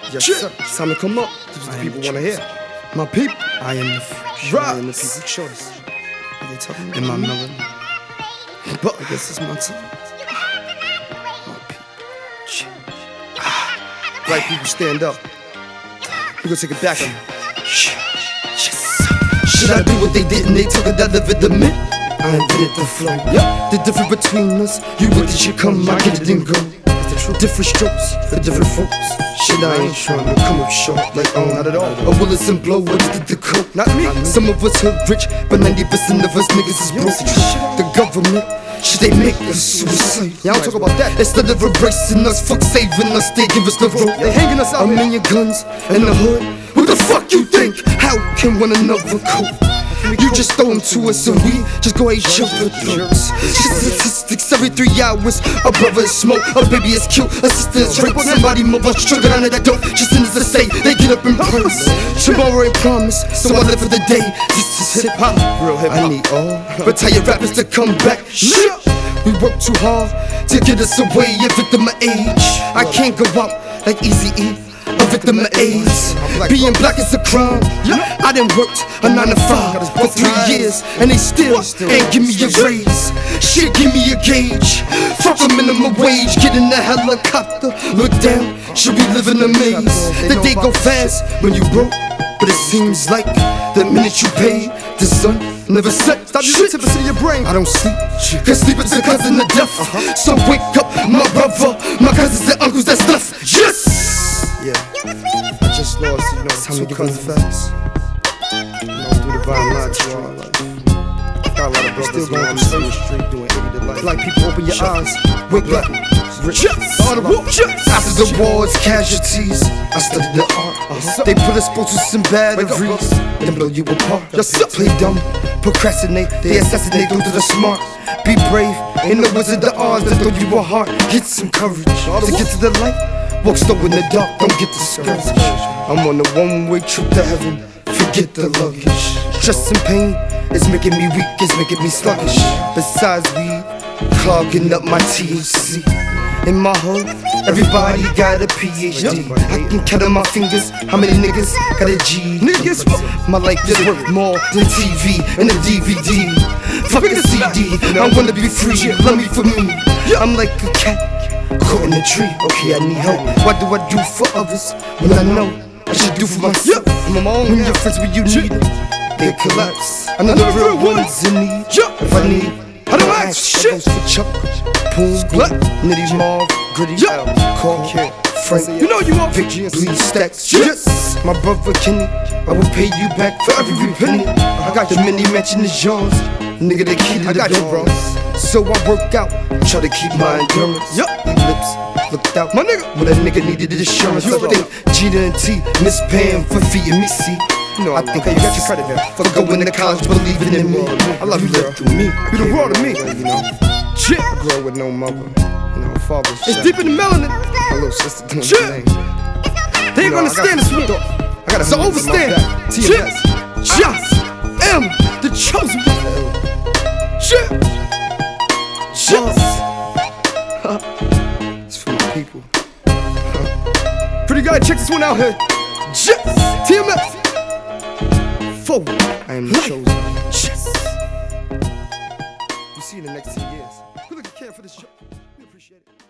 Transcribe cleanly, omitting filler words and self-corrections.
Yes, sir. It's time to come up. This is what the people want to hear. My people. I am the future. I am the people's choice. Are they talking about in my me? melody. But I guess it's my time. My people. Black people, stand up. We're gonna take it back. Should I do what they didn't? They took it out of it, the myth. I invented the flow. The difference between us, you with it, you come, I get it and go. Different strokes for different folks. Shit, I ain't trying to come up short like not at all. Or will it blow what did the coke? Not me. Some of us are rich, but 90% of us niggas is broke. The government, should they make us suicide? Yeah, I don't talk about that. Instead of embracing us, fuck saving us, they give us the rope. They hanging us out. A million guns in the hood. Who the fuck you think? How can one another cope? You just throw them to us and we just go each other throats. Statistics every 3 hours. A brother is smoke, a baby is killed, a sister is raped. Somebody mother struggle under that dope. Just in to say they get up and promise. Tomorrow ain't promise, so I live for the day. This is hip hop, real hip hop. I need all retired rappers to come back. We work too hard to get us away, a victim of age. I can't go out like Easy-E, a victim of AIDS. Being black is a crime. I done worked a 9 to 5 for 3 years, and they still ain't give me a raise. Shit, give me a gauge. Fuck a minimum wage. Get in the helicopter, look down. Should be living a maze. The day go fast when you broke, but it seems like the minute you pay, the sun never set. Stop using the of your brain. I don't sleep, cause sleep is a cousin of death. So wake up, my brother, my cousins and uncles, that's stuff. Yes! Yeah, I just lost, you know, time to give us facts. You know, through the vine line to our life. Got a lot of brothers still going through the street doing 80 to life. Like people, open your eyes, wake up. After the war's casualties, I studied the art. They put us both to some batteries, then blow you apart. Play dumb, procrastinate, they assassinate those that are smart. Be brave, ain't no wizard the odds that throw you a heart. Get some courage to get to the light. Walk slow in the dark, don't get discouraged. I'm on a one-way trip to heaven, forget the luggage. Stress and pain is making me weak, it's making me sluggish. Besides weed, clogging up my THC. In my hood, everybody got a PhD. I can count on my fingers how many niggas got a G. Niggas, my life is worth more than TV and a DVD. Fuck a CD, I wanna be free, love me for me. I'm like a cat caught in a tree. Okay, I need help. What do I do for others when I know I should do for myself? I'm my own. When your friends when you need it, they collapse. I know the real ones in need. If I need, I don't ask shit. For Chuck, Poon, Nitty Marv, Gritty, Call, Frank. You know you want Vic, Bleed, Stacks. Yes, my brother Kenny, I will pay you back for every penny. I got the mini mansion is yours. Nigga, the key to the door. So I work out, try to keep my endurance. Eclipse, looked out, my nigga. When a nigga needed assurance, I think Gina and T, Miss Pam for feeding me, see. You know, I think you got your credit there. For going to college, believing in me. I love you, live through me. You the world to me. You know, shit. I grew up with no mother. You know, father's it's deep in the melanin. My little sister doing the thing. They ain't gonna stand this one. So overstand. TMS. Just M, the chosen one. Shit. It's for my people. Pretty guy, check this one out here. TMS. I am the chosen. You see you in the next 10 years. We look at care for this show. We appreciate it.